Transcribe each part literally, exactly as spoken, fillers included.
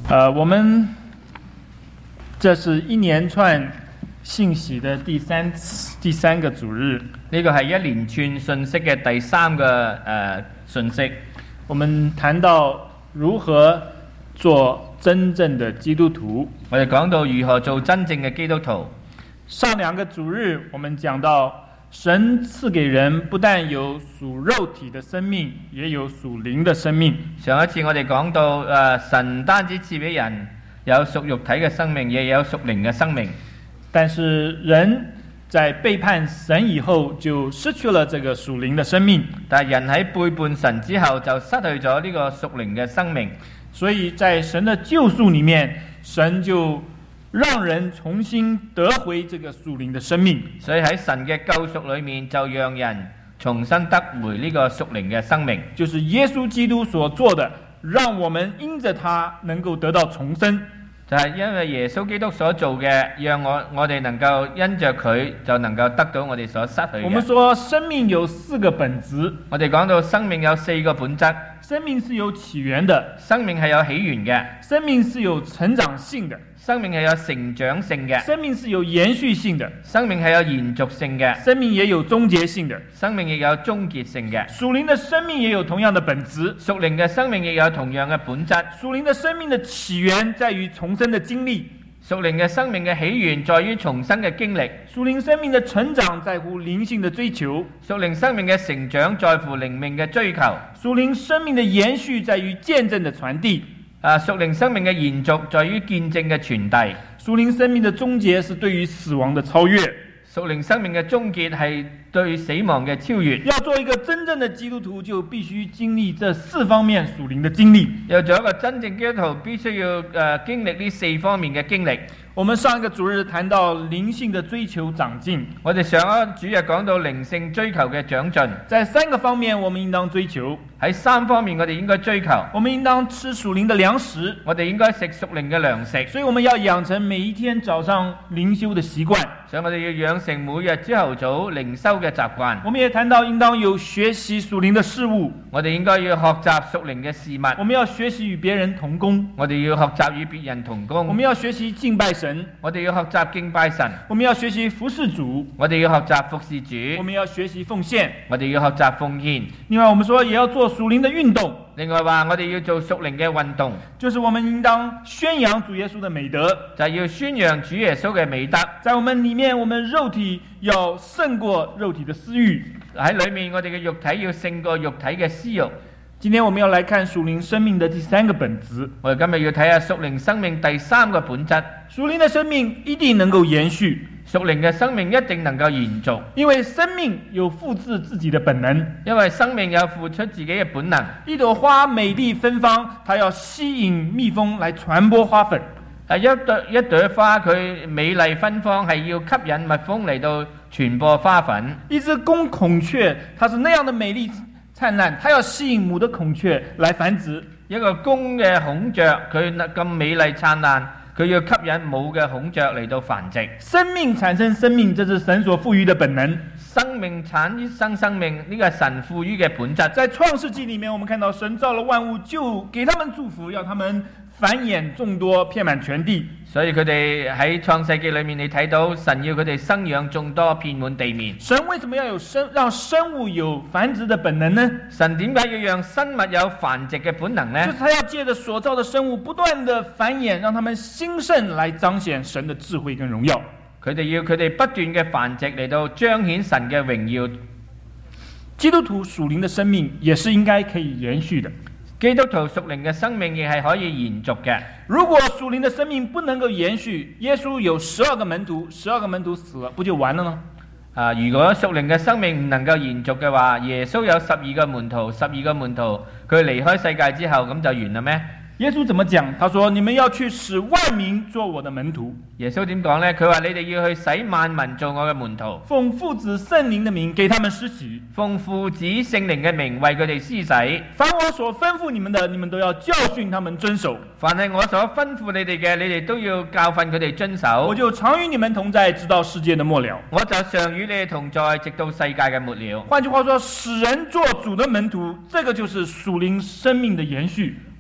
呃，我們這是一連串信息的第三次第三個主日， 呢個係一連串信息嘅第三個誒、呃、信息。 我們談到如何做真正的基督徒， 我哋講到如何做真正嘅基督徒。 上兩個主日我們講到神賜給人不但有屬肉體的生命，也有屬靈的生命。 上一次我哋講到誒、呃、神單止賜俾人有屬肉體嘅生命，也有屬靈嘅生命。 但是人在背叛神以後，就失去了這個屬靈的生命。 但係人喺背叛神之後，就失去咗呢個屬靈嘅生命。 所以在神的救贖裏面，神就讓人重新得回這個屬靈的生命。 所以喺神嘅救贖裏面，就讓人重新得回呢個屬靈嘅生命。 就是耶穌基督所做的，讓我們因着他能夠得到重生。 就係因為耶穌基督所做嘅，讓我我哋能夠因着佢就能夠得到我哋所失去嘅。 我們說生命有四個本質， 我哋講到生命有四個本質。 生命是有起源的， 生命係有起源嘅； 生命是有成長性的， 生命係有成長性嘅； 生命是有延續性的， 生命係有延續性嘅； 生命也有終結性的， 生命亦有終結性嘅。 屬靈的生命也有同樣的本質， 屬靈嘅生命亦有同樣嘅本質。 屬靈的生命的起源在於重生的經歷， 屬靈嘅生命嘅起源在於重生嘅經歷。 屬靈生命的成長在乎靈性的追求， 屬靈生命嘅成長在乎靈命嘅追求。 屬靈生命的延續在於見證的傳遞， 啊，屬靈生命嘅延續在於見證嘅傳遞。 屬靈生命的終結是對於死亡的超越， 屬靈生命嘅終結係對死亡嘅超越。 要做一個真正的基督徒，就必須經歷這四方面屬靈的經歷。 要做一個真正基督徒，必須要誒、呃、經歷呢四方面嘅經歷。 我們上一個主日談到靈性的追求長進， 我哋上一個主日講到靈性追求嘅長進。 在三個方面我們應當追求， 喺三方面我哋應該追求。 我們應當吃屬靈的糧食， 我哋應該食屬靈嘅糧食。 所以我們要養成每一天早上靈修的習慣， 所以我哋要養成每日朝頭早靈修嘅習慣。 我們也談到應當有學習屬靈的事物， 我哋應該要學習屬靈嘅事物。 我們要學習與別人同工， 我哋要學習與別人同工。 我們要學習敬拜神， 我哋要學習敬拜神。 我們要學習服侍主， 我哋要學習服侍主。 我們要學習奉獻， 我哋要學習奉獻。 另外我們說也要做屬靈的運動， 另外話我哋要做屬靈嘅運動， 就是我們應當宣揚主耶穌的美德， 就係要宣揚主耶穌嘅美德。 在我們裏面，我們肉體要勝過肉體的私慾， 喺裏面我哋嘅肉體要勝過肉體嘅私慾。 今天我們要來看屬靈生命的第三個本質， 我哋今日要睇下屬靈生命第三個本質。 屬靈的生命一定能夠延續， 屬靈嘅生命一定能夠延續， 因為生命有複製自己的本能， 因為生命有付出自己嘅本能。 一朵花美麗芬芳，它要吸引蜜蜂來傳播花粉。 係一朵一朵花，佢美麗芬芳，係要吸引蜜蜂嚟到傳播花粉。 一隻公孔雀，它是那樣的美麗燦爛，它要吸引母的孔雀來繁殖。 一個公嘅孔雀，佢咁美麗燦爛，佢要吸引母嘅孔雀嚟到繁殖。 生命產生生命，這是神所賦予的本能。 生命產生生命，呢個係神賦予嘅本質。 在創世紀裏面，我們看到神造了萬物，就給他們祝福，要他們繁衍眾多，遍滿全地。 所以佢哋喺創世記裏面，你睇到神要佢哋生養眾多，遍滿地面。 神為什麼要有生，讓生物有繁殖的本能呢？ 神點解要讓生物有繁殖嘅本能呢？ 就是他要借着所造的生物不斷的繁衍，讓他們興盛，來彰顯神的智慧跟榮耀。 佢哋要佢哋不斷嘅繁殖嚟到彰顯神嘅榮耀。 基督徒屬靈的生命也是應該可以延續的。 基督徒屬靈嘅生命亦係可以延續嘅。 如果屬靈的生命不能夠延續，耶穌有十二個門徒，十二個門徒死了，不就完了呢？ 啊，如果屬靈嘅生命唔能夠延續嘅話，耶穌有十二個門徒，十二個門徒佢離開世界之後，咁就完啦咩？ 耶穌怎麼講？他說：你們要去使萬民做我的門徒。 耶穌點講呢？佢話你哋要去使萬民做我嘅門徒， 奉父子聖靈的名給他們施洗， 奉父子聖靈嘅名為佢哋施洗。 凡我所吩咐你們的，你們都要教訓他們遵守。 凡係我所吩咐你哋嘅，你哋都要教訓佢哋遵守。 我就常與你們同在，直到世界的末了。 我就常與你哋同在，直到世界嘅末了。 換句話說，使人做主的門徒，這個就是屬靈生命的延續。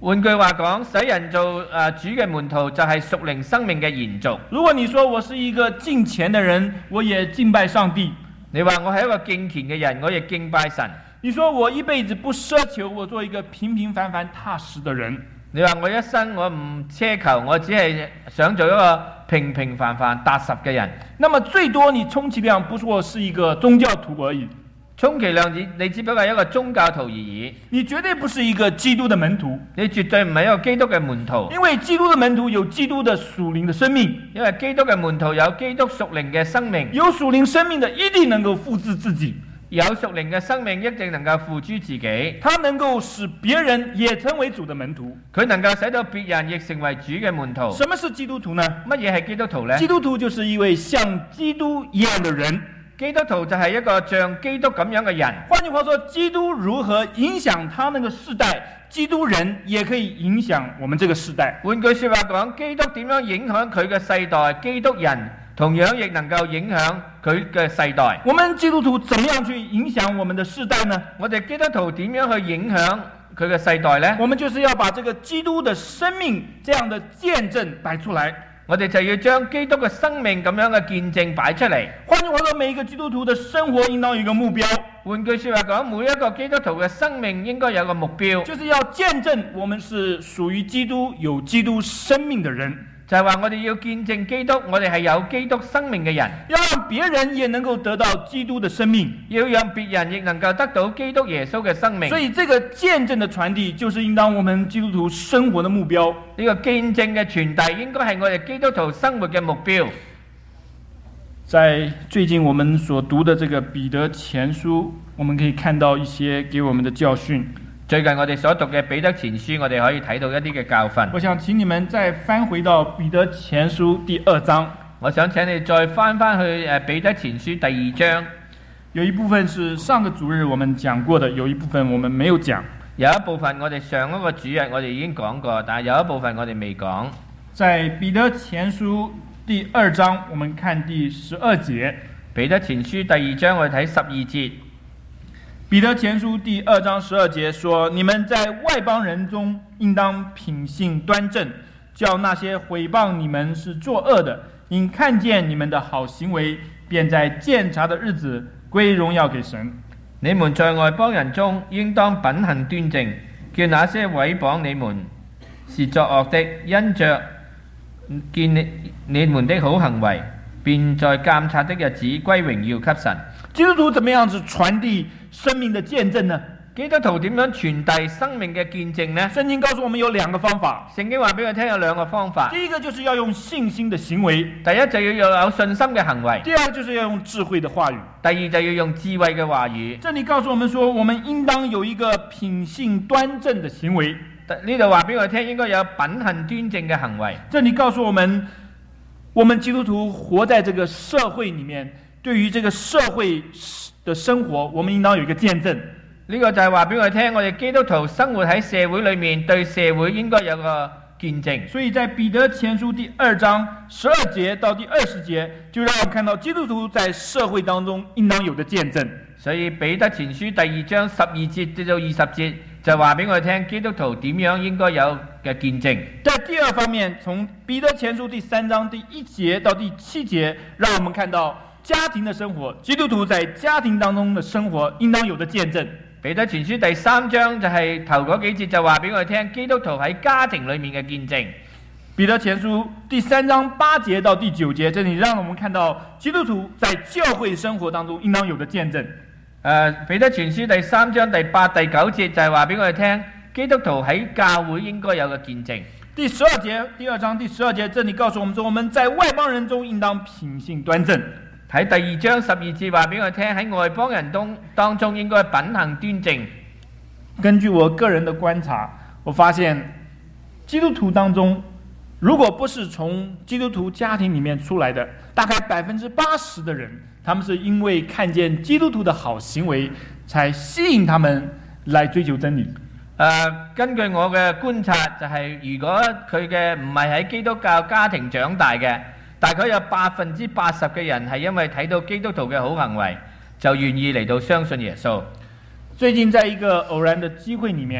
換句話講，使人做誒主嘅門徒就係屬靈生命嘅延續。 如果你說我是一個敬虔的人，我也敬拜上帝。 你話我係一個敬虔嘅人，我亦敬拜神。 你說我一輩子不奢求，我做一個平平凡凡踏實的人。 你話我一生我唔奢求，我只係想做一個平平凡凡踏實嘅人。 那麼最多你充其量不過是一個宗教徒而已。 充其量你你只不過係一個宗教徒而已。 你絕對不是一個基督的門徒。 你絕對唔係一個基督嘅門徒。 因為基督的門徒有基督的屬靈的生命。 因為基督嘅門徒有基督屬靈嘅生命。 有屬靈生命的一定能夠複製自己。 有屬靈嘅生命一定能夠付諸自己。 他能夠使別人也成為主的門徒。 佢能夠使到別人亦成為主嘅門徒。 什麼是基督徒呢？ 乜嘢係基督徒呢？ 基督徒就是一位像基督一樣的人。 基督徒就係一個像基督咁樣嘅人。 換句話說，基督如何影響他那個世代，基督人也可以影響我們這個世代。 換句說話講，基督點樣影響佢嘅世代，基督人同樣亦能夠影響佢嘅世代。 我們基督徒怎麼樣去影響我們的世代呢？ 我哋基督徒點樣去影響佢嘅世代呢？ 我們就是要把這個基督的生命這樣的見證擺出來。 我哋就要將基督嘅生命咁樣嘅見證擺出嚟。 換句話說，每一個基督徒的生活應當有一個目標。 換句說話講，每一個基督徒嘅生命應該有個目標， 就是要見證我們是屬於基督、有基督生命的人。 就係話我哋要見證基督，我哋係有基督生命嘅人， 要讓別人也能夠得到基督的生命， 要讓別人亦能夠得到基督耶穌嘅生命。 所以這個見證的傳遞就是應當我們基督徒生活的目標。 呢個見證嘅傳遞應該係我哋基督徒生活嘅目標。 在最近我們所讀的這個彼得前書，我們可以看到一些給我們的教訓。 最近我哋所讀嘅彼得前書，我哋可以睇到一啲嘅教訓。 我想請你們再翻回到彼得前書第二章。 我想請你再翻翻去誒彼得前書第二章。 有一部分是上個主日我們講過的，有一部分我們沒有講。 有一部分我哋上一個主日我哋已經講過，但係有一部分我哋未講。 在彼得前書第二章，我們看第十二節。 彼得前書第二章我哋睇十二節。 彼得前書第二章十二節說：你們在外邦人中應當品性端正，叫那些毀謗你們是作惡的，因看見你們的好行為，便在鑒察的日子歸榮耀給神。 你們在外邦人中應當品行端正，叫那些毀謗你們是作惡的，因着見你你們的好行為，便在鑒察的日子歸榮耀給神。 基督徒怎麼樣子傳遞生命的見證呢？ 基督徒點樣傳遞生命嘅見證呢？ 聖經告訴我們有兩個方法。 聖經話俾我聽有兩個方法。 第一個就是要用信心的行為， 第一就要有信心嘅行為。 第二就是要用智慧的話語。 第二就要用智慧嘅話語。 這裏告訴我們說，我們應當有一個品性端正的行為。 呢度話俾我聽，應該有品行端正嘅行為。 這裏告訴我們，我們基督徒活在這個社會裏面，對於這個社會的生活，我們應當有一個見證。 呢個就係話俾我聽，我哋基督徒生活喺社會裏面，對社會應該有個見證。 所以在彼得前書第二章十二節到第二十節，就讓我們看到基督徒在社會當中應當有的見證。 所以彼得前書第二章十二節至到二十節，就話俾我哋聽基督徒點樣應該有嘅見證。 在第二方面，從彼得前書第三章第一節到第七節，讓我們看到家庭的生活，基督徒在家庭當中的生活應當有的見證。 彼得前書第三章就係頭嗰幾節就話俾我哋聽基督徒喺家庭裏面嘅見證。 彼得前書第三章八節到第九節，這裡讓我們看到基督徒在教會生活當中應當有的見證。誒、 呃，彼得前書第三章第八、第九節就係話俾我哋聽基督徒喺教會應該有嘅見證。 第十二節，第二章第十二節，這裡告訴我們說，我們在外邦人中應當品性端正。 喺第二章十二節話俾我聽，喺外邦人當當中應該品行端正。 根據我個人的觀察，我發現基督徒當中，如果不是從基督徒家庭裡面出來的，大概百分之八十的人，他們是因為看見基督徒的好行為，才吸引他們來追求真理。 呃、根據我嘅觀察，就係、是、如果佢嘅唔係喺基督教家庭長大嘅，大概有百分之八十嘅人係因為睇到基督徒嘅好行為，就願意嚟到相信耶穌。 最近在一個偶然的機會裡面，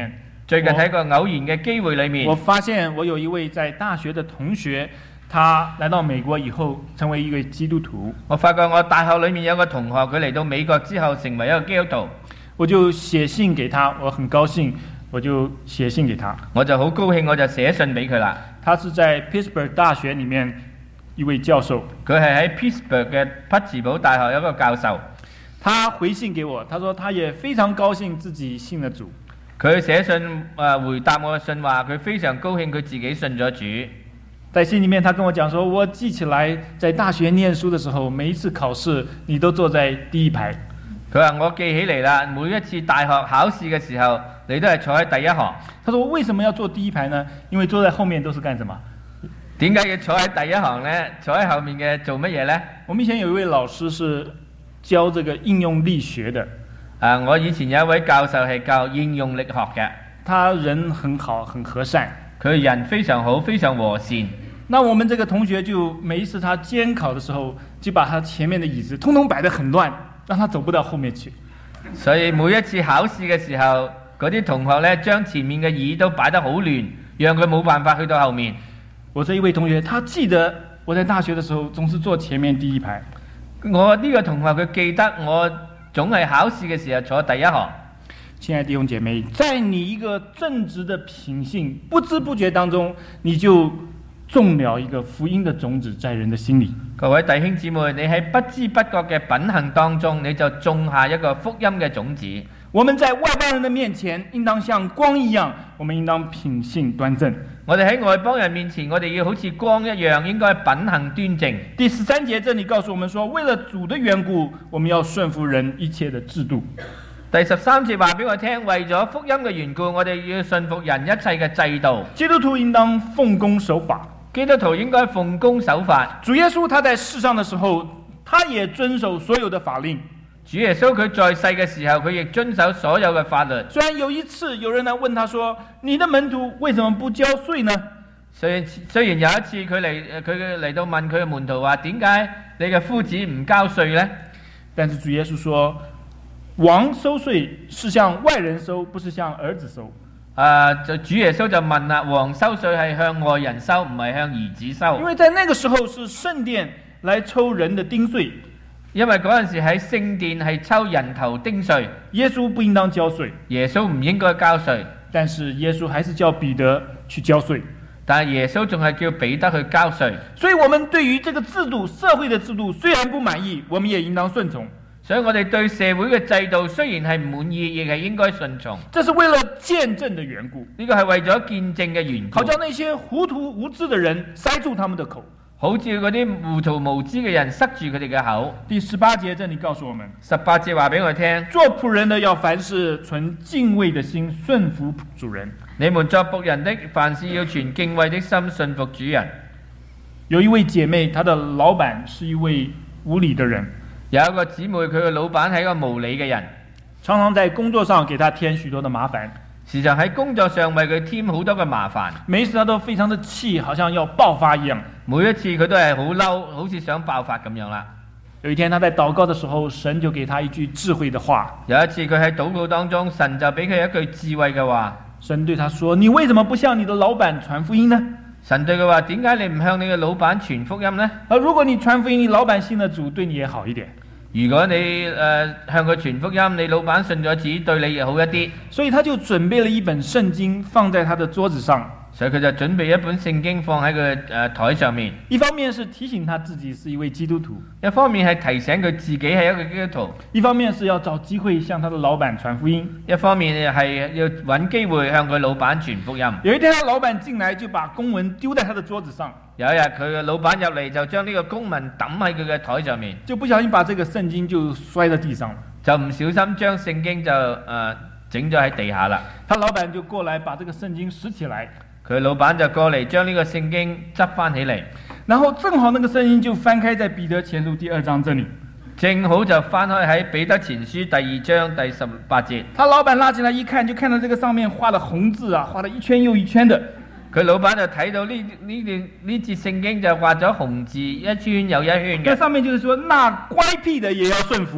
最近喺個偶然嘅機會裏面， 我發現我有一位在大學的同學，他來到美國以後成為一個基督徒。 我發覺我大學裏面有個同學，佢嚟到美國之後成為一個基督徒， 我就寫信給他，我很高興，我就寫信給他。 我就好高興，我就寫信俾佢啦。 他是在 Pittsburgh 大學裡面一位教授， 佢係喺 Pittsburgh 嘅匹茲堡大學一個教授。 他回信給我，他說他也非常高興自己信了主。 佢寫信誒、呃、回答我嘅信話，佢非常高興佢自己信咗主。 在信裡面，他跟我講說，我記起來在大學念書的時候，每一次考試你都坐在第一排。 佢話我記起嚟啦，每一次大學考試嘅時候，你都係坐喺第一行。 他說為什麼要坐第一排呢？因為坐在後面都是幹什麼？ 點解要坐喺第一行呢？坐喺後面嘅做乜嘢呢？ 我們以前有一位老師是教這個應用力學的。 啊！我以前有一位教授係教應用力學嘅， 他人很好，很和善， 佢人非常好，非常和善。 那我們這個同學就每一次他監考的時候，就把他前面的椅子通通擺得很亂，讓他走不到後面去。 所以每一次考試嘅時候，嗰啲同學呢，將前面嘅椅都擺得好亂，讓佢冇辦法去到後面。 我這一位同學，他記得我在大學的時候總是坐前面第一排。 我呢個同學佢記得我總係考試嘅時候坐第一行。 親愛的弟兄姐妹，在你一個正直的品性不知不覺當中，你就種了一個福音的種子在人的心裏。 各位弟兄姊妹，你喺不知不覺嘅品行當中，你就種下一個福音嘅種子。 我們在外邦人的面前應當像光一樣，我們應當品性端正。 我哋喺外邦人面前，我哋要好似光一樣，應該品行端正。 第十三節這裏告訴我們說，為了主的緣故，我們要順服人一切的制度。 第十三節話俾我聽，為咗福音嘅緣故，我哋要順服人一切嘅制度。 基督徒應當奉公守法， 基督徒應該奉公守法。 主耶穌他在世上的時候，他也遵守所有的法令。 主耶穌佢在世嘅時候，佢亦遵守所有嘅法律。 雖然有一次有人來問他說：你的門徒為什麼不交稅呢？ 雖然雖然有一次佢嚟佢嚟到問佢嘅門徒話：點解你嘅夫子唔交稅呢？ 但是主耶穌說：王收稅是向外人收，不是向兒子收。 啊，就主耶穌就問啦：王收稅係向外人收，唔係向兒子收。 因為在那個時候是聖殿來抽人的丁稅。 因為嗰陣時喺聖殿係抽人頭丁稅， 耶穌不應當交稅， 耶穌唔應該交稅， 但是耶穌還是叫彼得去交稅， 但係耶穌仲係叫彼得去交稅。 所以我們對於這個制度，社會的制度雖然不滿意，我們也應當順從。 所以我哋對社會嘅制度雖然係唔滿意，亦係應該順從。 這是為了見證的緣故， 呢個係為咗見證嘅緣故， 好叫那些糊塗無知的人塞住他們的口。 好似嗰啲糊塗無知嘅人塞住佢哋嘅口。 第十八節這裏告訴我們， 十八節話俾我聽， 做僕人的要凡事存敬畏的心，順服主人。 你們作僕人的，凡事要存敬畏的心，順服主人。 有一位姐妹，她的老闆是一位無理的人。 有一個姊妹，佢嘅老闆係一個無理嘅人， 常常在工作上給她添許多的麻煩。 時常喺工作上為佢添好多嘅麻煩， 每一次他都非常的氣，好像要爆發一樣。 每一次佢都係好嬲，好似想爆發咁樣啦。 有一天他在禱告的時候，神就給他一句智慧的話。 有一次佢喺禱告當中，神就俾佢一句智慧嘅話。 神對他說：你為什麼不向你的老闆傳福音呢？ 神對佢話：點解你唔向你嘅老闆傳福音呢？ 而如果你傳福音，你老闆信了主，對你也好一點。 如果你誒、呃、向佢傳福音，你老闆信咗主，對你亦好一啲。 所以他就準備了一本聖經放在他的桌子上。 所以佢就準備一本聖經放喺佢誒台上面。 一方面是提醒他自己是一位基督徒， 一方面係提醒佢自己係一個基督徒， 一方面是要找機會向他的老闆傳福音， 一方面係要揾機會向佢老闆傳福音。 有一天，他老闆進來就把公文丟在他的桌子上。 有一日佢嘅老闆入嚟就將呢個公文抌喺佢嘅台上面， 就不小心把這個聖經就摔在地上了， 就唔小心將聖經就誒整咗喺地下啦。 他老闆就過來把這個聖經拾起來， 佢老闆就過嚟將呢個聖經執翻起嚟， 然後正好那個聖經就翻開在彼得前書第二章這裏， 正好就翻開喺彼得前書第二章第十八節。 他老闆拉起來一看，就看到這個上面畫了紅字啊，畫了一圈又一圈的。 佢老闆就睇到呢呢段呢節聖經就畫咗紅字一圈又一圈嘅。 在上面就是說，那乖僻的也要順服。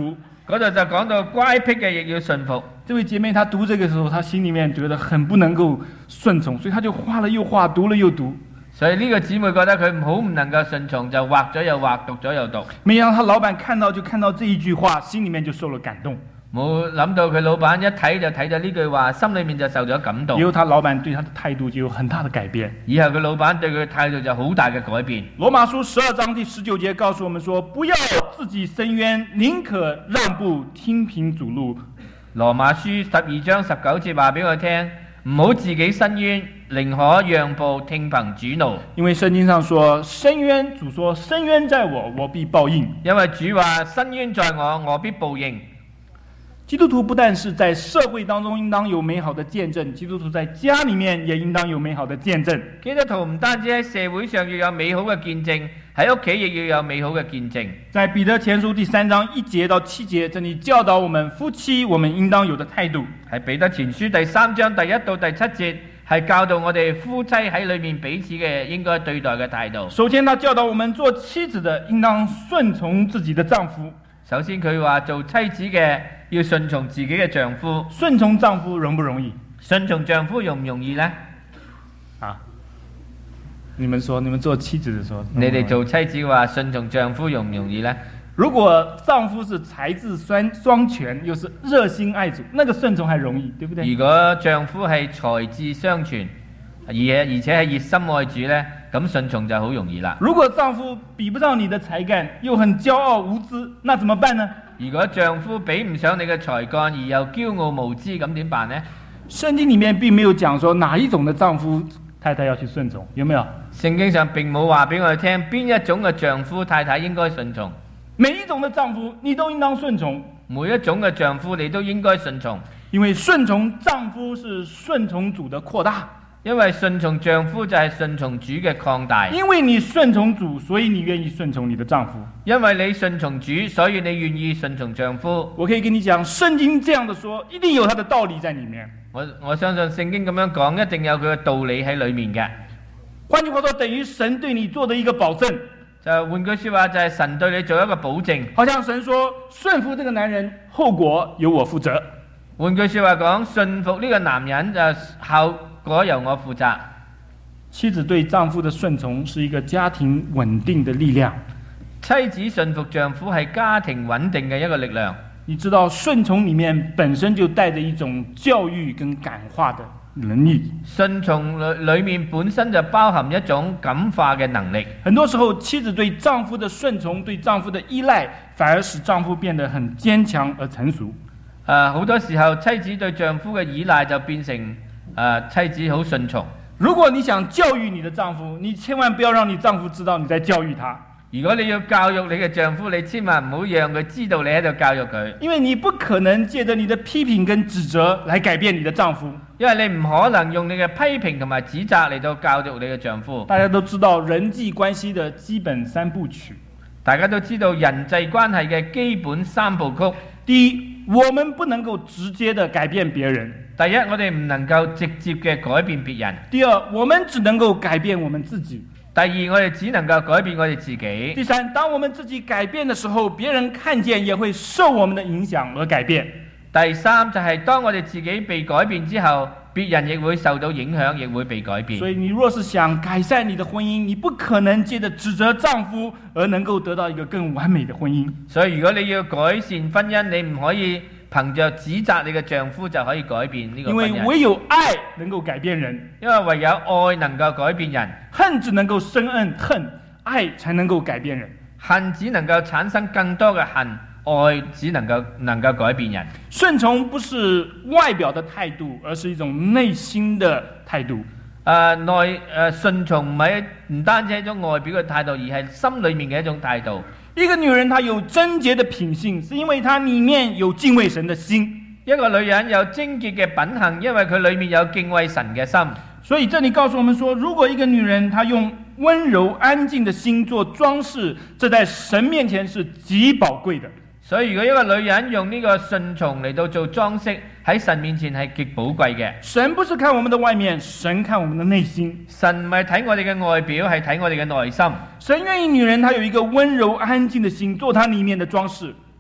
嗰度就講到乖僻嘅亦要順服。 这位姐妹她讀這個時候，她心裡面覺得很不能夠順從，所以她就畫了又畫，讀了又讀。 所以呢個姊妹覺得佢好唔能夠順從，就畫咗又畫，讀咗又讀。 沒想到她老闆看到就看到這一句話，心裡面就受了感動。 冇諗到佢老闆一睇就睇到呢句話，心裡面就受咗感動。 以後他老闆對他的態度就有很大的改變。 以後佢老闆對佢嘅態度就好大嘅改變。 羅馬書十二章第十九節告訴我們說：不要自己伸冤，寧可讓步，聽憑主怒。 羅馬書十二章十九節話俾我聽，唔好自己伸冤，寧可讓步，聽憑主怒。 因為聖經上說：伸冤，主說：伸冤在我，我必報應。 因為主話：伸冤在我，我必報應。 基督徒不但是在社會當中應當有美好的見證，基督徒在家裡面也應當有美好的見證。 基督徒唔單止喺社會上要有美好嘅見證，喺屋企亦要有美好嘅見證。 在彼得前書第三章一節到七節，這裡教導我們夫妻我們應當有的態度。 喺彼得前書第三章第一到第七節，係教導我哋夫妻喺裡面彼此嘅應該對待嘅態度。 首先，他教導我們做妻子的應當順從自己的丈夫。 首先佢話做妻子嘅要順從自己嘅丈夫。 順從丈夫容不容易？ 順從丈夫容唔容易呢？ 啊，你們說，你們做妻子的時候， 你哋做妻子嘅話，順從丈夫容唔容易呢？ 如果丈夫是才智雙雙全，又是熱心愛主，那個順從還容易，對不對？ 如果丈夫係才智雙全，而且而且係熱心愛主呢，咁順從就好容易啦。 如果丈夫比不上你的才幹，又很驕傲無知，那怎麼辦呢？ 如果丈夫比唔上你嘅才幹，而又驕傲無知，咁點辦呢？ 聖經裡面並沒有講說哪一種的丈夫太太要去順從，有沒有？ 聖經上並冇話俾我哋聽邊一種嘅丈夫太太應該順從。 每一種的丈夫你都應當順從， 每一種嘅丈夫你都應該順從， 因為順從丈夫是順從主的擴大。 因為順從丈夫就係順從主嘅擴大。 因為你順從主，所以你願意順從你的丈夫。 因為你順從主，所以你願意順從丈夫。 我可以跟你講，聖經這樣的說，一定有它的道理在裡面。 我我相信聖經咁樣講，一定有佢嘅道理喺裡面嘅。 換句話說，等於神對你做的一個保證。 就換句說話，就係神對你做一個保證。 好像神說，順服這個男人，後果由我負責。 換句說話講，順服呢個男人就後果由我負責。 妻子對丈夫的順從是一個家庭穩定的力量。 妻子順服丈夫係家庭穩定嘅一個力量。 你知道順從裡面本身就帶着一種教育跟感化的能力。 順從裡裡面本身就包含一種感化嘅能力。 很多時候，妻子對丈夫的順從、對丈夫的依賴，反而使丈夫變得很堅強而成熟。 誒，好多時候妻子對丈夫嘅依賴就變成誒、呃、妻子好順從。 如果你想教育你的丈夫，你千萬不要讓你丈夫知道你在教育他。 如果你要教育你嘅丈夫，你千萬唔好讓佢知道你喺度教育佢。 因為你不可能借着你的批評跟指責來改變你的丈夫。 因為你唔可能用你嘅批評同埋指責嚟到教育你嘅丈夫。 大家都知道人際關係的基本三部曲。 大家都知道人際關係嘅基本三部曲。 第一，我們不能夠直接的改變別人。 第一，我哋唔能夠直接嘅改變別人。 第二，我們只能夠改變我們自己。 第二，我哋只能夠改變我哋自己。 第三，當我們自己改變的時候，別人看見也會受我們的影響而改變。 第三就係、是、當我哋自己被改變之後，別人亦會受到影響，亦會被改變。 所以你若是想改善你的婚姻，你不可能借着指責丈夫而能夠得到一個更完美的婚姻。 所以如果你要改善婚姻，你唔可以憑着指責你嘅丈夫就可以改變呢個婚姻。因為唯有愛能夠改變人， 因為唯有愛能夠改變人。 恨只能夠生恨，恨愛才能夠改變人。 恨只能夠產生更多嘅恨，愛只能夠能夠改變人。 順從不是外表的態度，而是一種內心的態度。 誒內誒順從唔係唔單止係一種外表嘅態度，而係心裏面嘅一種態度。 一個女人她有貞潔的品性，是因為她裡面有敬畏神的心。 一個女人有貞潔嘅品行，因為佢裡面有敬畏神嘅心。 所以這裡告訴我們說，如果一個女人她用溫柔安靜的心做裝飾，這在神面前是極寶貴的。 所以如果一個女人用呢個順從嚟到做裝飾，喺神面前係極寶貴嘅。 神不是看我們的外面，神看我們的內心。 神唔係睇我哋嘅外表，係睇我哋嘅內心。 神願意女人她有一個溫柔安靜的心，做她裡面的裝飾。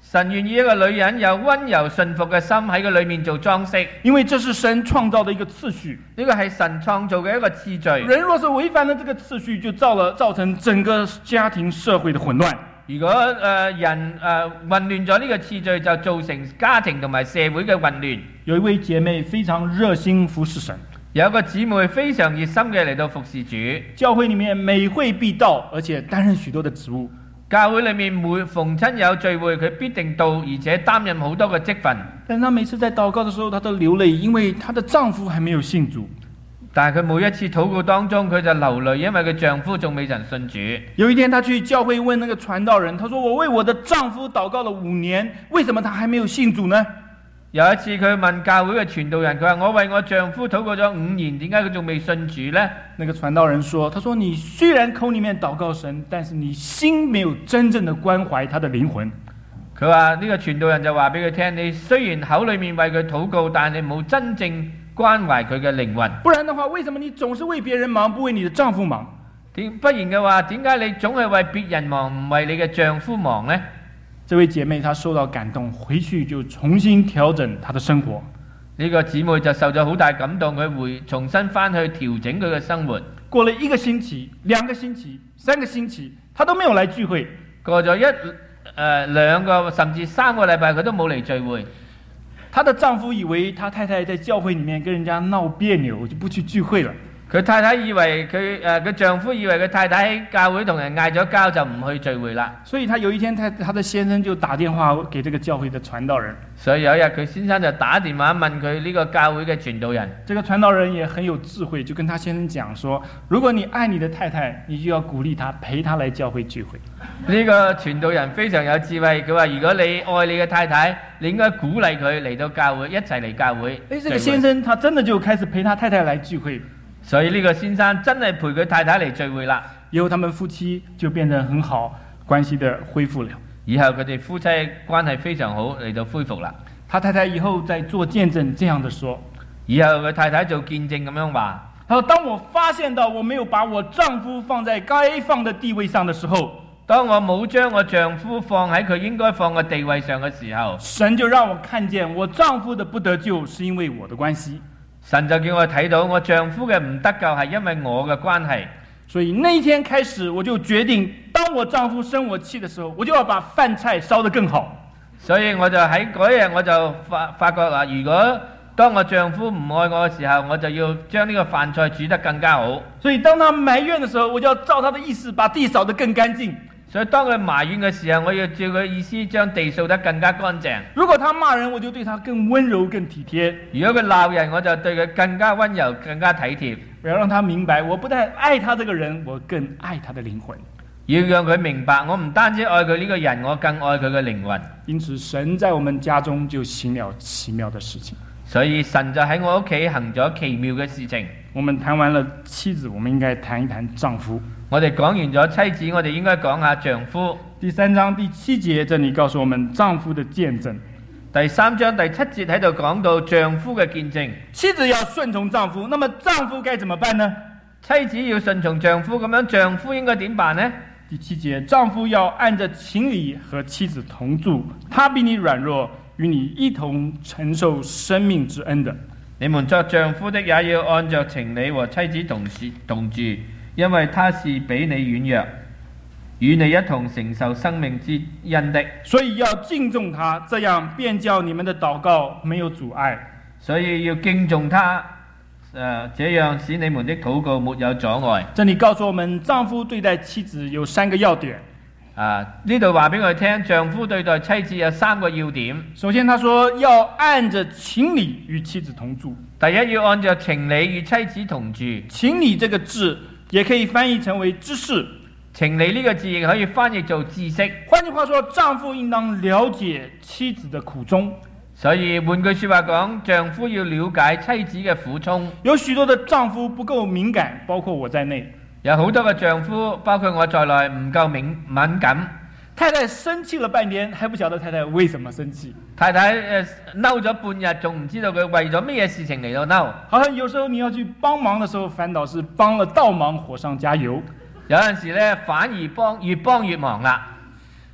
神願意一個女人有溫柔順服嘅心喺佢裏面做裝飾， 因為這是神創造的一個次序。 呢個係神創造嘅一個次序。 人若是違反了這個次序，就造了造成整個家庭社會的混亂。 如果誒、呃、人誒、呃、混亂咗呢個次序，就造成家庭同埋社會嘅混亂。 有一位姐妹非常熱心服侍神， 有一個姊妹非常熱心嘅嚟到服侍主， 教會裡面每會必到，而且擔任許多的職務。 教會裏面每逢親有聚會，佢必定到，而且擔任好多嘅職份。 但她每次在禱告的時候，她都流淚，因為她的丈夫還沒有信主。 但係佢每一次禱告當中，佢就流淚，因為佢丈夫仲未曾信主。 有一天，她去教會問那個傳道人，她說：我為我的丈夫禱告了五年，為什麼他還沒有信主呢？ 有一次佢問教會嘅傳道人，佢話：我為我丈夫禱告咗五年，點解佢仲未信主呢？ 那個傳道人說：他說你雖然口裡面禱告神，但是你心沒有真正的關懷他的靈魂。 佢話呢個傳道人就話俾佢聽：你雖然口裡面為佢禱告，但你冇真正關懷佢嘅靈魂。 不然的話，為什麼你總是為別人忙，不為你的丈夫忙？ 點不然嘅話，點解你總係為別人忙，唔為你嘅丈夫忙呢？ 這位姐妹她受到感動，回去就重新調整她的生活。 呢個姊妹就受咗好大感動，佢會重新翻去調整佢嘅生活。 過了一個星期、兩個星期、三個星期，她都沒有來聚會。 過咗一誒、呃、兩個甚至三個禮拜，佢都冇嚟聚會。 她的丈夫以為她太太在教會裡面跟人家鬧別扭，就不去聚會了。 佢太太以為佢誒佢丈夫以為佢太太喺教會同人嗌咗交，就唔去聚會啦。 所以他有一天，他他的先生就打電話給這個教會的傳道人。 所以有一日佢先生就打電話問佢呢個教會嘅傳道人。 這個傳道人也很有智慧，就跟他先生講說：如果你愛你的太太，你就要鼓勵他，陪他來教會聚會。 呢個傳道人非常有智慧，佢話：如果你愛你嘅太太，你應該鼓勵佢嚟到教會，一齊嚟教會。 誒，這個先生他真的就開始陪他太太來聚會。 所以呢個先生真係陪佢太太嚟聚會啦。 以後他們夫妻就變得很好，關係的恢復了。 以後佢哋夫妻關係非常好，嚟到恢復啦。 他太太以後在做見證，這樣的說： 以後佢太太做見證咁樣話， 他說：當我發現到我沒有把我丈夫放在該放的地位上的時候， 當我冇將我丈夫放喺佢應該放嘅地位上嘅時候， 神就讓我看見我丈夫的不得救是因為我的關係。 神就叫我睇到我丈夫嘅唔得救係因為我嘅關係。 所以那一天開始，我就決定，當我丈夫生我氣的時候，我就要把飯菜燒得更好。 所以我就喺嗰日我就發發覺啦，如果當我丈夫唔愛我嘅時候，我就要將呢個飯菜煮得更加好。 所以當他埋怨的時候，我就要照他的意思把地掃得更乾淨。 所以當佢埋怨嘅時候，我要照佢意思將地掃得更加乾淨。 如果他罵人，我就對他更溫柔更體貼。 如果佢鬧人，我就對佢更加溫柔更加體貼。 我要讓他明白，我不但愛他這個人，我更愛他的靈魂。 要讓佢明白，我唔單止愛佢呢個人，我更愛佢嘅靈魂。 因此神在我們家中就行了奇妙的事情。 所以神就喺我屋企行咗奇妙嘅事情。 我們談完了妻子，我們應該談一談丈夫。 我哋講完咗妻子，我哋應該講下丈夫。 第三章第七節，這裡告訴我們丈夫的見證。 第三章第七節喺度講到丈夫嘅見證。 妻子要順從丈夫，那麼丈夫該怎麼辦呢？ 妻子要順從丈夫，咁樣丈夫應該點辦呢？ 第七節，丈夫要按着情理和妻子同住，他比你軟弱，與你一同承受生命之恩的。 你們作丈夫的也要按着情理和妻子同住同住，因為他是比你軟弱，與你一同承受生命之恩的。 所以要敬重他，這樣便叫你們的禱告沒有阻礙。 所以要敬重他，呃，這樣使你們的禱告沒有阻礙。 這裡告訴我們，丈夫對待妻子有三個要點。 啊，呢度話俾我哋聽，丈夫對待妻子有三個要點。 首先，他說要按着情理與妻子同住。 第一，要按照情理與妻子同住。 情理這個字也可以翻譯成為知識。 情理呢個字亦可以翻譯做知識。 換句話說，丈夫應當了解妻子的苦衷。 所以換句說話講，丈夫要了解妻子嘅苦衷。 有許多的丈夫不夠敏感，包括我在內。 有好多個丈夫，包括我在內，唔夠敏敏感。 太太生氣了半天，還不曉得太太為什麼生氣。 太太誒嬲咗半日，仲唔知道佢為咗咩嘢事情嚟到嬲。 好像有時候你要去幫忙的時候，反倒是幫了倒忙，火上加油。 有陣時咧，反而幫越幫越忙啦。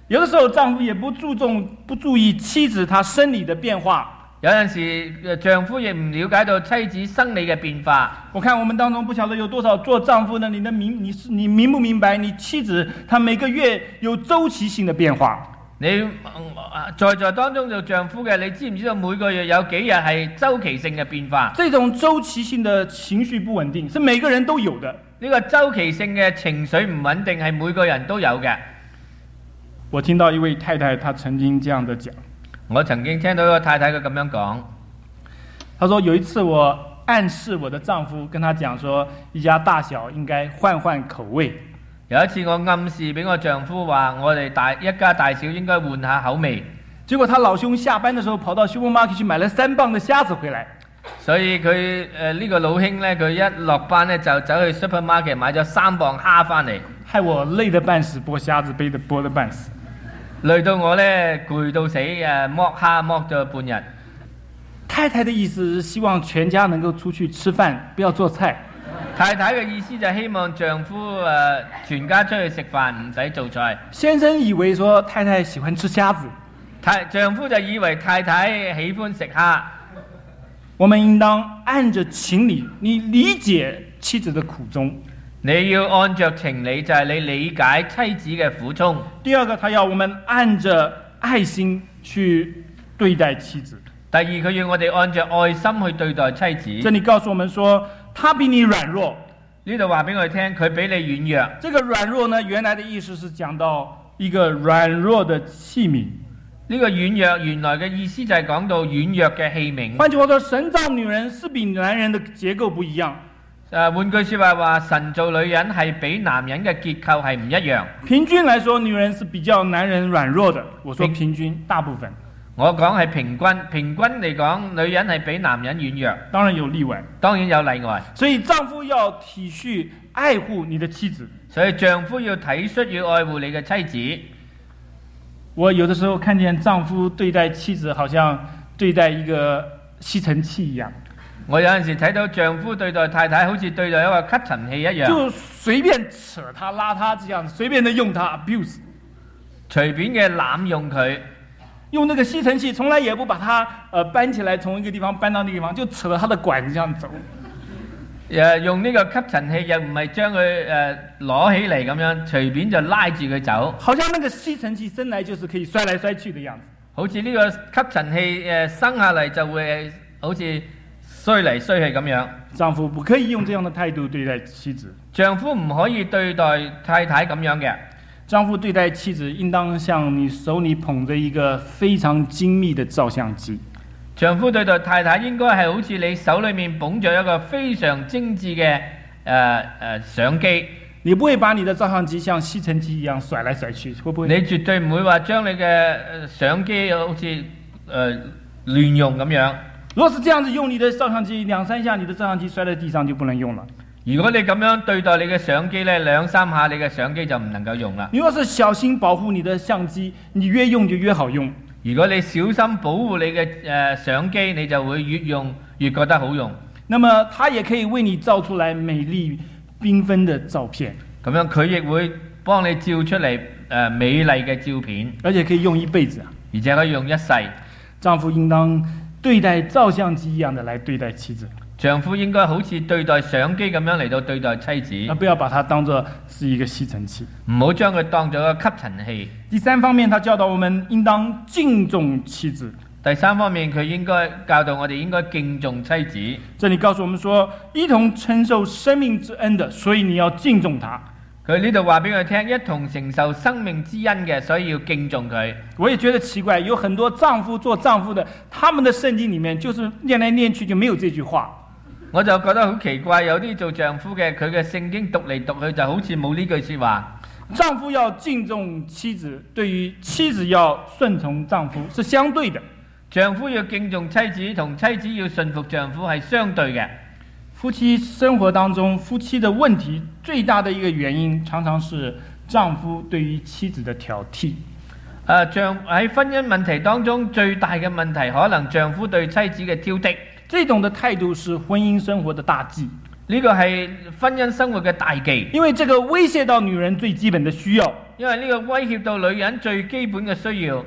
有的时候丈夫也不注重、不注意妻子她生理的变化。 有陣時丈夫亦唔了解到妻子生理嘅變化。 我看我們當中不曉得有多少做丈夫的，你的明你是你明不明白？你妻子她每個月有周期性的變化。 你在座當中做丈夫嘅，你知唔知道每個月有幾日係周期性嘅變化？ 這種周期性的情緒不穩定是每個人都有的。 呢個周期性嘅情緒唔穩定係每個人都有嘅。 我聽到一位太太，她曾經這樣的講。 我曾經聽到一個太太佢咁樣講， 她說有一次我暗示我的丈夫，跟他講說一家大小應該換換口味。 有一次我暗示俾我丈夫話，我哋大一家大小應該換下口味。 結果他老兄下班的時候跑到 supermarket 去買了三磅的蝦子回來。 所以佢誒呢個老兄呢，佢一落班呢就走去 supermarket 買咗三磅蝦翻嚟， 害我累得半死，剝蝦子背得剝得半死。 累到我呢攰到死，誒剝蝦剝咗半日。 太太的意思是希望全家能夠出去吃飯，不要做菜。 太太嘅意思就希望丈夫誒、呃、全家出去食飯，唔使做菜。 先生以為說太太喜歡吃蝦子， 太丈夫就以為太太喜歡食蝦。 我們應當按着情理，你理解妻子的苦衷。 你要按着情理，就係、是、你理解妻子嘅苦衷。 第二個，他要我們按着愛心去對待妻子。 第二，佢要我哋按着愛心去對待妻子。 這裏告訴我們說，他比你軟弱。 呢度話俾我哋聽，佢比你軟弱。 這個軟弱呢，原來的意思是講到一個軟弱的器皿。 呢個軟弱原來嘅意思就係講到軟弱嘅器皿。 換句話說，神造女人是比男人的結構不一樣。 誒，換句説話話，神造女人係比男人嘅結構係唔一樣。 平均來說，女人是比較男人軟弱的。我說平均，大部分。 我講係平均，平均嚟講，女人係比男人軟弱。 當然有例外， 當然有例外。 所以丈夫要體恤、愛護你的妻子。 所以丈夫要體恤、要愛護你嘅妻子。 我有的時候看見丈夫對待妻子，好像對待一個吸塵器一樣。 我有陣時睇到丈夫對待太太，好似對待一個吸塵器一樣， 就隨便扯他、拉他，這樣隨便的用他 abuse， 隨便嘅濫用佢。 用那個吸塵器，從來也不把它呃搬起來，從一個地方搬到那個地方，就扯着他的管子這樣走。 誒，用呢個吸塵器又唔係將佢誒攞起嚟咁樣，隨便就拉住佢走。 好像那個吸塵器生來就是可以摔來摔去的樣子。 好似呢個吸塵器誒生下嚟就會好似衰嚟衰去咁樣。 丈夫不可以用這樣的態度對待妻子。 丈夫唔可以對待太太咁樣嘅。 丈夫對待妻子，應當像你手裏捧着一個非常精密的照相機。 丈夫對待太太應該係好似你手裏面捧着一個非常精緻嘅誒誒相機。 你不會把你的照相機像吸塵機一樣甩來甩去，會不會？ 你絕對唔會話將你嘅相機好似誒、呃、亂用咁樣。 若是這樣子用你的照相機，兩三下你的照相機摔在地上就不能用了。 如果你咁樣對待你嘅相機呢，兩三下你嘅相機就唔能夠用啦。 你若是小心保護你的相機，你越用就越好用。 如果你小心保護你嘅誒、呃、相機，你就會越用越覺得好用。 那麼它也可以為你照出來美麗繽紛的照片。 咁樣佢亦會幫你照出嚟誒、呃、美麗嘅照片， 而且可以用一輩子， 而且可以用一世。 丈夫應當對待照相機一樣的來對待妻子。 丈夫應該好似對待相機咁樣嚟到對待妻子， 而不要把它當作是一個吸塵器， 唔好將佢當作一個吸塵器。 第三方面，他教導我們應當敬重妻子。 第三方面，佢應該教導我哋應該敬重妻子。 這裡告訴我們說，一同承受生命之恩的，所以你要敬重他。 佢呢度話俾佢聽，一同承受生命之恩嘅，所以要敬重佢。 我也覺得奇怪，有很多丈夫做丈夫的，他們的聖經裡面就是念來念去就沒有這句話。 我就覺得好奇怪，有啲做丈夫嘅，佢嘅聖經讀嚟讀去就好似冇呢句說話。 丈夫要敬重妻子，對於妻子要順從丈夫是相對的。 丈夫要敬重妻子，同妻子要順服丈夫係相對嘅。 夫妻生活當中，夫妻的問題最大的一個原因，常常是丈夫對於妻子的挑剔。 誒，丈喺婚姻問題當中最大嘅問題，可能丈夫對妻子嘅挑剔。 這種的態度是婚姻生活的大忌。 呢個係婚姻生活嘅大忌， 因为这个威胁到女人最基本的需要。 因為呢個威脅到女人最基本嘅需要。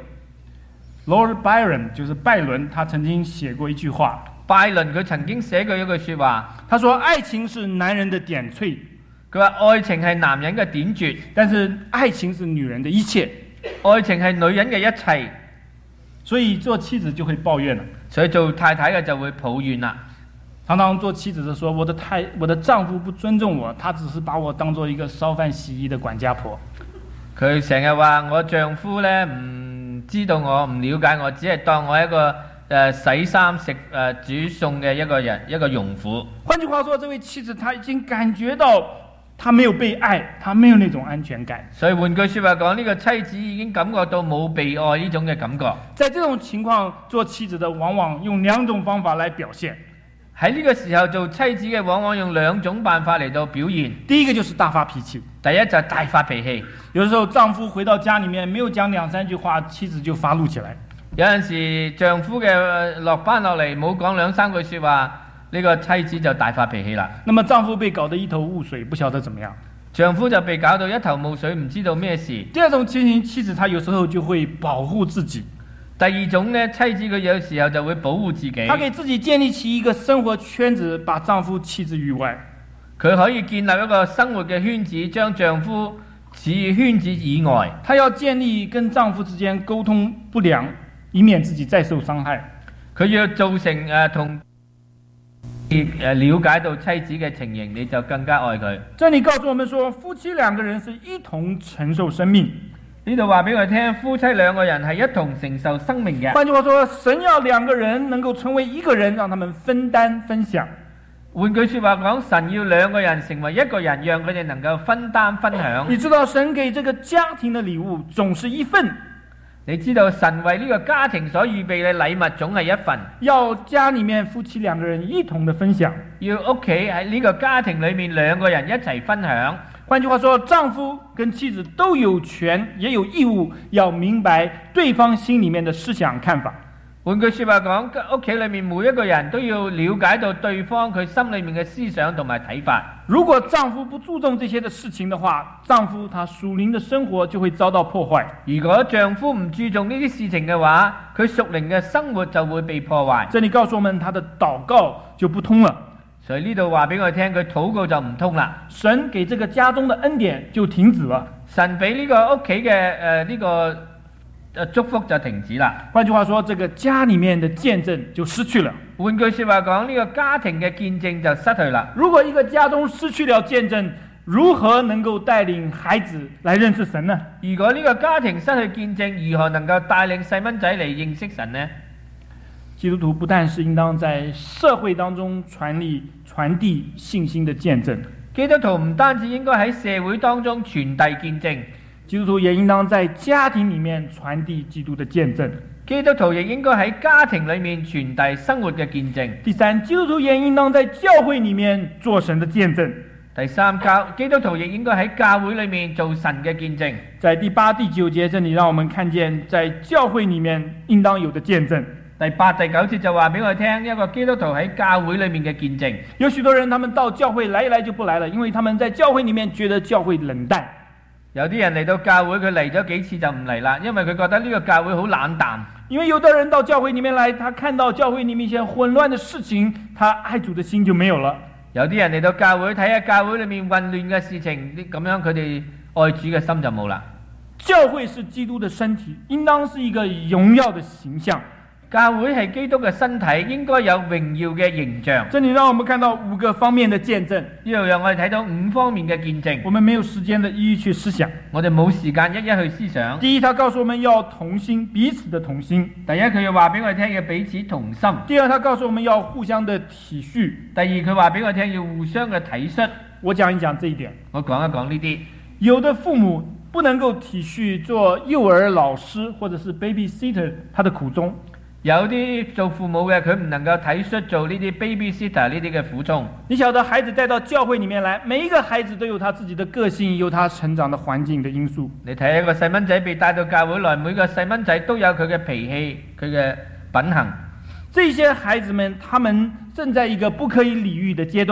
Lord Byron 就是拜伦，他曾经写过一句话， 拜倫佢曾經寫過一句説話， 他说：“爱情是男人的點綴， 佢話愛情係男人嘅點綴， 但是愛情是女人的一切。 愛情係女人嘅一切。” 所以做妻子就會抱怨了， 所以做太太嘅就會抱怨啦。 常常做妻子的說：“我的太，我的丈夫不尊重我，他只是把我當做一個燒飯洗衣的管家婆。” 佢成日話我丈夫呢唔知道我，唔了解我，只係當我一個誒、呃、洗衫食誒、呃、煮餸嘅一個人，一個傭婦。 換句話說，這位妻子她已經感覺到她沒有被愛，她沒有那種安全感。 所以換句説話講，呢、這個妻子已經感覺到冇被愛呢種嘅感覺。 在這種情況，做妻子的往往用兩種方法來表現。 喺呢個時候做妻子嘅往往用兩種辦法嚟到表現。 第一個就是大發脾氣， 第一就係大發脾氣。 有的時候丈夫回到家裡面沒有講兩三句話，妻子就發怒起來。 有陣時丈夫嘅落班落嚟冇講兩三句説話，呢、這個妻子就大發脾氣啦。 那麼丈夫被搞得一頭霧水，不曉得怎麼樣。 丈夫就被搞到一頭霧水，唔知道咩事。 第二種情形，妻子她有時候就會保護自己。 第二種呢，妻子佢有時候就會保護自己， 她給自己建立起一個生活圈子，把丈夫棄之於外。 佢可以建立一個生活嘅圈子，將丈夫置於圈子以外。 她要建立跟丈夫之間溝通不良，以免自己再受傷害。 佢要造成誒同誒了解到妻子嘅情形，你就更加愛佢。 這裡告訴我們說，夫妻兩個人是一同承受生命。 呢度話俾我聽，夫妻兩個人係一同承受生命嘅。 換句話說，神要兩個人能夠成為一個人，讓他們分擔分享。 換句説話講，神要兩個人成為一個人，讓佢哋能夠分擔分享。 你知道神給這個家庭的禮物總是一份， 你知道神為呢個家庭所預備嘅禮物總係一份， 要家裡面夫妻兩個人一同的分享， 要屋企喺呢個家庭裡面兩個人一齊分享。 換句話說，丈夫跟妻子都有權也有義務要明白對方心裡面的思想看法。 換句説話講，屋企裏面每一個人都要了解到對方佢心裏面嘅思想同埋睇法。 如果丈夫不注重這些的事情的話，丈夫他屬靈的生活就會遭到破壞。 如果丈夫唔注重呢啲事情嘅話，佢屬靈嘅生活就會被破壞。 這裡告訴我們，他的禱告就不通了。 所以呢度話俾我聽，佢禱告就唔通啦。 神給這個家中的恩典就停止了。 神俾呢個屋企嘅誒呢個祝福就停止啦。 換句話說，這個家裡面的見證就失去了。 換句説話講，呢個家庭嘅見證就失去啦。 如果一個家中失去了見證，如何能夠帶領孩子來認識神呢？ 如果呢個家庭失去見證，如何能夠帶領細蚊仔嚟認識神呢？ 基督徒不但是應當在社會當中傳遞傳遞信心的見證， 基督徒唔單止應該喺社會當中傳遞見證， 基督徒也應當在家庭裡面傳遞基督的見證。 基督徒亦應該喺家庭裡面傳遞生活嘅見證。 第三，基督徒也應當在教會裡面做神的見證。 第三，教基督徒亦應該喺教會裡面做神嘅見證。 在第八、第九節這裡，讓我們看見在教會裡面應當有的見證。 第八、第九節就話俾我聽一個基督徒喺教會裡面嘅見證。 有許多人，他們到教會來一來就不來了，因為他們在教會裡面覺得教會冷淡。 有啲人嚟到教會，佢嚟咗幾次就唔嚟啦，因為佢覺得呢個教會好冷淡。 因為有的人到教會裡面來，他看到教會裡面一些混亂的事情，他愛主的心就沒有了。 有啲人嚟到教會睇下教會裡面混亂嘅事情，咁樣佢哋愛主嘅心就冇啦。 教會是基督的身體，應當是一個榮耀的形象。 教會係基督嘅身體，應該有榮耀嘅形象。 這裡讓我們看到五個方面的見證， 呢度讓我哋睇到五方面嘅見證。 我們沒有時間的一一去思想， 我哋冇時間一一去思想。 第一，他告訴我們要同心，彼此的同心。 第一，佢要話俾我哋聽要彼此同心。 第二，他告訴我們要互相的體恤。 第二，佢話俾我哋聽要互相嘅體恤。 我講一講這一點。 我講一講呢啲。 有的父母不能夠體恤做幼兒老師或者是 babysitter 他的苦衷。 有啲做父母嘅，佢唔能夠體恤做呢啲 babysitter 呢啲嘅苦衷。 你曉得孩子帶到教會裡面來，每一個孩子都有他自己的個性，有他成長的環境的因素。 你睇一個細蚊仔被帶到教會來，每個細蚊仔都有佢嘅脾氣，佢嘅品行。 這些孩子們，他們正在一個不可以理喻的階段。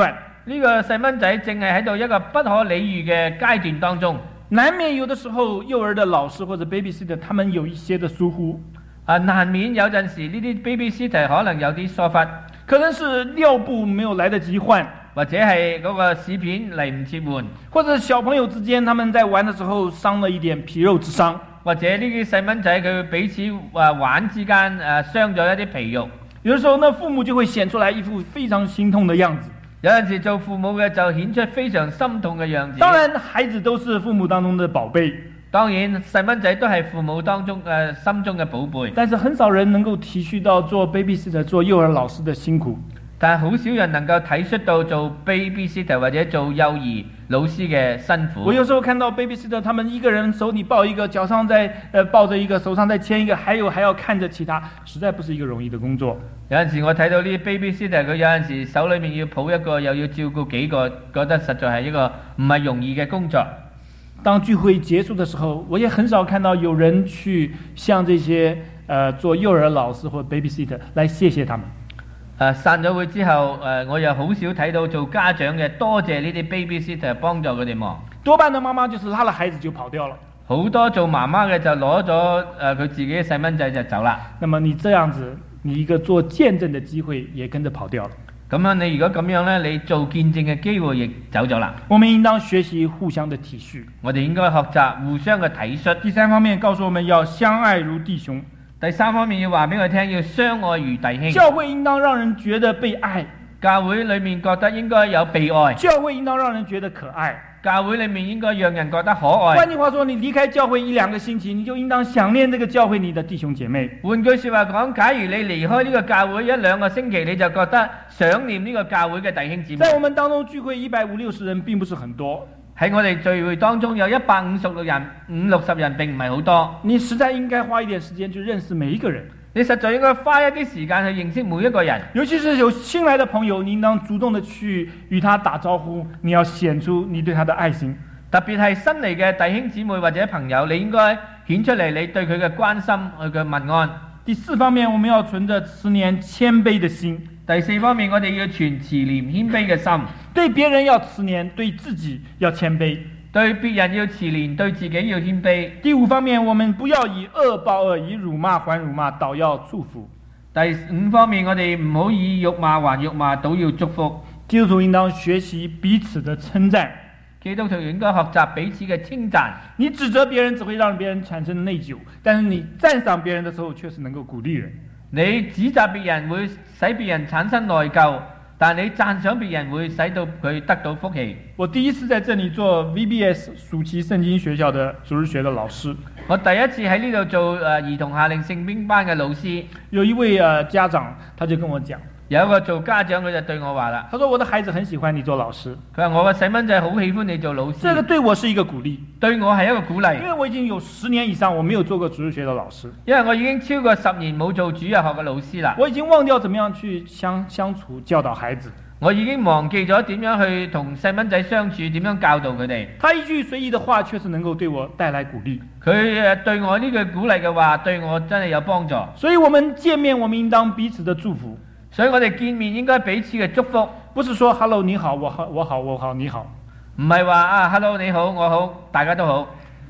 呢個細蚊仔正係喺度一個不可理喻嘅階段當中。 難免有的時候幼兒的老師或者 babysitter 他們有一些的疏忽， 啊，難免有陣時呢啲 babysitter 可能有啲疏忽， 可能是尿布沒有來得及換， 或者係嗰個屎片嚟唔切換， 或者小朋友之間他們在玩的時候傷了一點皮肉之傷， 或者呢啲細蚊仔佢彼此啊玩之間誒傷咗一啲皮肉。 有的時候呢，父母就會顯出來一副非常心痛的樣子。 有陣時做父母嘅就顯出非常心痛嘅樣子。 當然，孩子都是父母當中的寶貝。 當然，細蚊仔都係父母當中嘅、呃、心中嘅寶貝。 但是很少人能夠體恤到做 babysitter 做幼兒老師的辛苦。 但係好少人能夠體恤到做 babysitter 或者做幼兒老師嘅辛苦。 我有時候看到 babysitter 他們一個人手裏抱一個，腳上再呃抱着一個，手上再牽一個，還有還要看着其他，實在不是一個容易的工作。 有陣時我睇到呢啲 babysitter 佢有陣時手裏面要抱一個，又要照顧幾個，覺得實在係一個唔係容易嘅工作。 當聚會結束的時候，我也很少看到有人去向這些呃做幼兒老師或 babysitter 來謝謝他們。 誒散咗會之後，誒我又好少睇到做家長嘅多謝呢啲 babysitter 幫助佢哋忙。 多半的媽媽就是拉了孩子就跑掉了。 好多做媽媽嘅就攞咗誒佢自己嘅細蚊仔就走啦。 那麼你這樣子，你一個做見證的機會也跟着跑掉了。 咁樣你如果咁樣呢，你做見證嘅機會亦走咗啦。 我們應當學習互相的體恤。 我哋應該學習互相嘅體恤。 第三方面告訴我們要相愛如弟兄。 第三方面要話俾佢聽，要相愛如弟兄。 教會應當讓人覺得被愛。 教會裏面覺得應該有被愛。 教會應當讓人覺得可愛。 教會裏面應該讓人覺得可愛。 換句話說，你離開教會一兩個星期，你就應當想念這個教會你的弟兄姐妹。 換句說話講，假如你離開呢個教會一兩個星期，你就覺得想念呢個教會嘅弟兄姊妹。 在我們當中聚會一百五六十人並不是很多。 喺我哋聚會當中有一百五十六人，五六十人並唔係好多。 你實在應該花一點時間去認識每一個人。 你實在應該花一啲時間去認識每一個人。 尤其是有新來的朋友，你應當主動的去與他打招呼，你要顯出你對他的愛心。 特別係新嚟嘅弟兄姊妹或者朋友，你應該顯出嚟你對佢嘅關心，佢嘅問安。 第四方面，我們要存着慈憐謙卑的心。 第四方面，我哋要存慈憐謙卑嘅心。 對別人要慈憐，對自己要謙卑。 對別人要慈憐，對自己要謙卑。 第五方面，我們不要以惡報惡，以辱罵還辱罵，倒要祝福。 第五方面，我哋唔好以辱罵還辱罵，倒要祝福。 基督徒應當學習彼此的稱讚。 基督徒應該學習彼此嘅稱讚。 你指責別人只會讓別人產生內疚，但是你讚賞別人的時候，確實能夠鼓勵人。 你指責別人會使別人產生內疚，但你讚賞別人會使到佢得到福氣。 我第一次在這裡做 V B S 暑期聖經學校的主日學的老師。 我第一次喺呢度做誒兒童夏令聖經班嘅老師。 有一位誒家長，他就跟我講。 有一個做家長佢就對我話啦， 他說我的孩子很喜歡你做老師， 佢話我個細蚊仔好喜歡你做老師， 這個對我是一個鼓勵， 對我係一個鼓勵， 因為我已經有十年以上我沒有做過主日學的老師， 因為我已經超過十年冇做主日學嘅老師啦， 我已經忘掉怎麼樣去相相處教導孩子， 我已經忘記咗點樣去同細蚊仔相處，點樣教導佢哋。 他一句隨意的話確實能夠對我帶來鼓勵， 佢誒對我呢句鼓勵嘅話對我真係有幫助， 所以我們見面我們應當彼此的祝福。 所以我哋見面應該彼此嘅祝福， 不是說 hello 你好我好我好我好你好， 唔係話啊 hello 你好我好大家都好，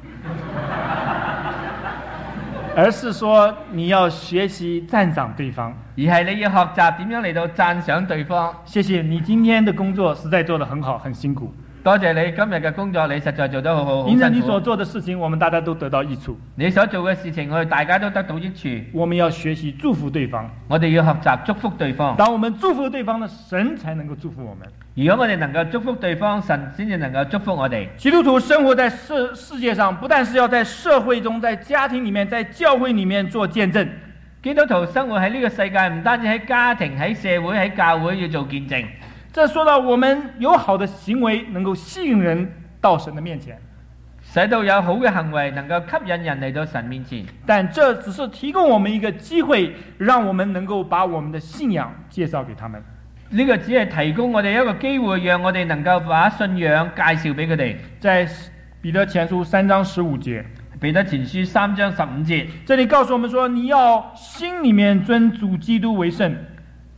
而是說你要學習讚賞對方， 而係你要學習點樣嚟到讚賞對方。 謝謝你今天的工作實在做得很好，很辛苦。 多謝你今日嘅工作，你實在做得好好。 因着你所做的事情，我們大家都得到益處。 你所做嘅事情，我哋大家都得到益處。 我們要學習祝福對方， 我哋要學習祝福對方。 當我們祝福對方呢，神才能夠祝福我們。 如果我哋能夠祝福對方，神先至能夠祝福我哋。 基督徒生活在世世界上，不但是要在社會中、在家庭裡面、在教會裡面做見證。 基督徒生活喺呢個世界，唔單止喺家庭、喺社會、喺教會要做見證。 這說到我們有好的行為能夠吸引人到神的面前， 使到有好嘅行為能夠吸引人嚟到神面前。 但這只是提供我們一個機會，讓我們能夠把我們的信仰介紹給他們。 呢個只係提供我哋一個機會，讓我哋能夠把信仰介紹俾佢哋。 在彼得前書三章十五節， 彼得前書三章十五節， 這裡告訴我們說，你要心裡面尊主基督為聖。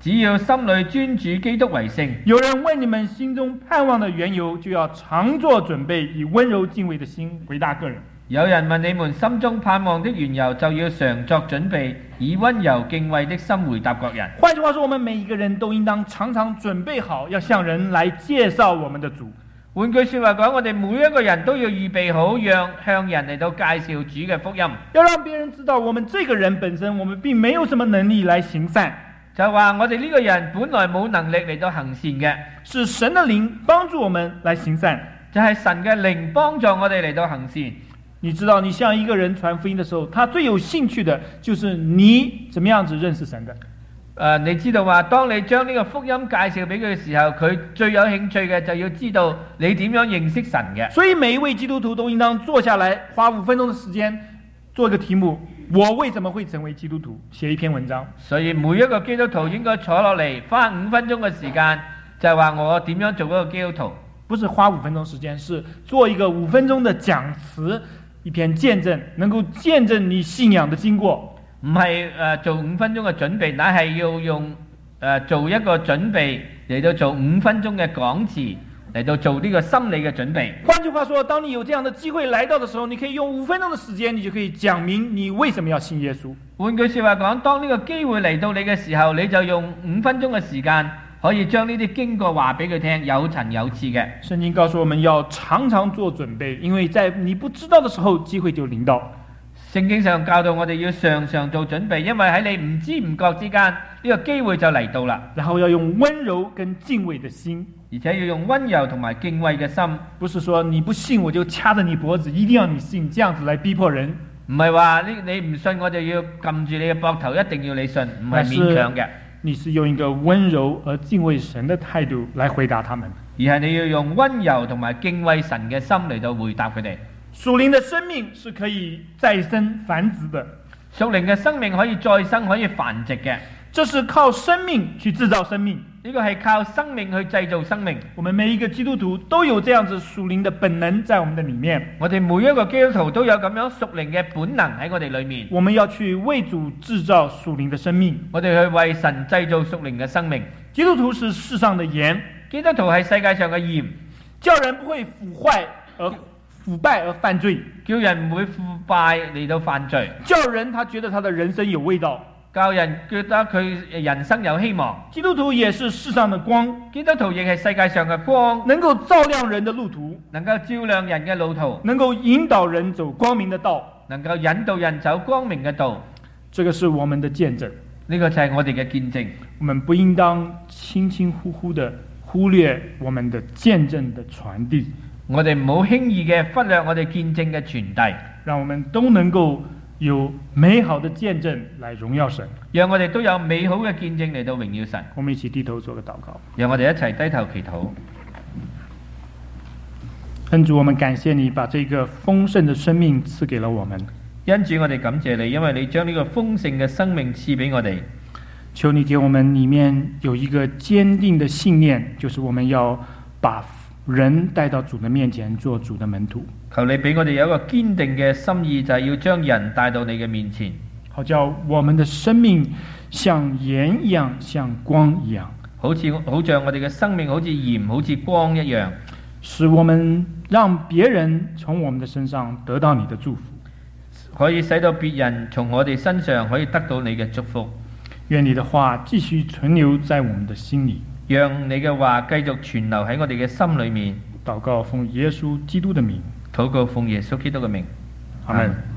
只要心裏專主基督為聖。 有人問你們心中盼望的緣由，就要常做準備，以溫柔敬畏的心回答個人。 有人問你們心中盼望的緣由，就要常作準備，以溫柔敬畏的心回答各人。 換句話說，我們每一個人都應當常常準備好，要向人來介紹我們的主。 換句說話講，我哋每一個人都要預備好，讓向人嚟到介紹主嘅福音， 要讓別人知道我們這個人本身，我們並沒有什麼能力來行善。 就係話我哋呢個人本來冇能力嚟到行善嘅， 是神的靈幫助我們來行善， 就係神嘅靈幫助我哋嚟到行善。 你知道，你向一個人傳福音的時候，他最有興趣的就是你怎麼樣子認識神的。 呃、你知道話，當你將呢個福音介紹俾佢嘅時候，佢最有興趣嘅就要知道你點樣認識神嘅。 所以每一位基督徒都應當坐下來，花五分鐘的時間，做一個題目：我為什麼會成為基督徒？寫一篇文章。 所以每一個基督徒應該坐落嚟，花五分鐘嘅時間，就係話我點樣做一個基督徒。 不是花五分鐘時間，是做一個五分鐘的講詞，一篇見證，能夠見證你信仰的經過。 唔係誒做五分鐘嘅準備，乃係要用誒、呃、做一個準備嚟到做五分鐘嘅講詞，嚟到做呢個心理嘅準備。 換句話說，當你有這樣的機會來到的時候，你可以用五分鐘的時間，你就可以講明你為什麼要信耶穌。 換句說話講，當呢個機會嚟到你嘅時候，你就用五分鐘嘅時間，可以將呢啲經過話俾佢聽，有層有次嘅。 聖經告訴我們要常常做準備，因為在你不知道的時候，機會就臨到。 聖經上教導我哋要常常做準備，因為喺你唔知唔覺之間，呢個機會就嚟到啦。 然後要用溫柔跟敬畏的心， 而且要用溫柔同埋敬畏嘅心。 不是說你不信我就掐着你脖子，一定要你信，這樣子來逼迫人。 唔係話呢你唔信我就要撳住你嘅膊頭，一定要你信，唔係勉強嘅。 你是用一個溫柔而敬畏神的態度來回答他們， 而係你要用溫柔同埋敬畏神嘅心嚟到回答佢哋。 屬靈的生命是可以再生繁殖的， 屬靈嘅生命可以再生，可以繁殖嘅。 這是靠生命去製造生命， 呢個係靠生命去製造生命。 我們每一個基督徒都有這樣子屬靈的本能在我們的裡面。 我哋每一個基督徒都有咁樣屬靈嘅本能喺我哋裡面。 我們要去為主製造屬靈的生命， 我哋去為神製造屬靈嘅生命。 基督徒是世上的鹽， 基督徒係世界上嘅鹽， 叫人不會腐壞而腐敗而犯罪， 叫人唔會腐敗嚟到犯罪， 叫人他覺得他的人生有味道， 教人覺得佢人生有希望。 基督徒也是世上的光， 基督徒亦係世界上嘅光， 能夠照亮人的路途， 能夠照亮人嘅路途， 能夠引導人走光明的道， 能夠引導人走光明嘅道。 這個是我們的見證， 呢個就係我哋嘅見證。 我們不應當輕輕忽忽的忽略我們的見證的傳遞。 我哋唔好輕易嘅忽略我哋見證嘅傳遞， 讓我們都能夠有美好的見證來榮耀神， 讓我哋都有美好嘅見證嚟到榮耀神。 我們一起低頭做個禱告， 讓我哋一齊低頭祈禱。 恩主，我們感謝你把這個豐盛的生命賜給了我們。 因主，我哋感謝你，因為你將呢個豐盛嘅生命賜俾我哋。 求你給我們裏面有一個堅定的信念，就是我們要把人帶到主的面前做主的門徒。 求你俾我哋有一個堅定嘅心意，就係要將人帶到你嘅面前， 好叫我們的生命像鹽一樣，像光一樣， 好似好像我哋嘅生命好似鹽，好似光一樣， 使我們讓別人從我們的身上得到你的祝福， 可以使到別人從我哋身上可以得到你嘅祝福。 願你的話繼續存留在我們的心裏， 讓你嘅話繼續存留喺我哋嘅心裏面。 禱告奉耶穌基督的名， 禱告奉耶穌基督嘅名， 阿們。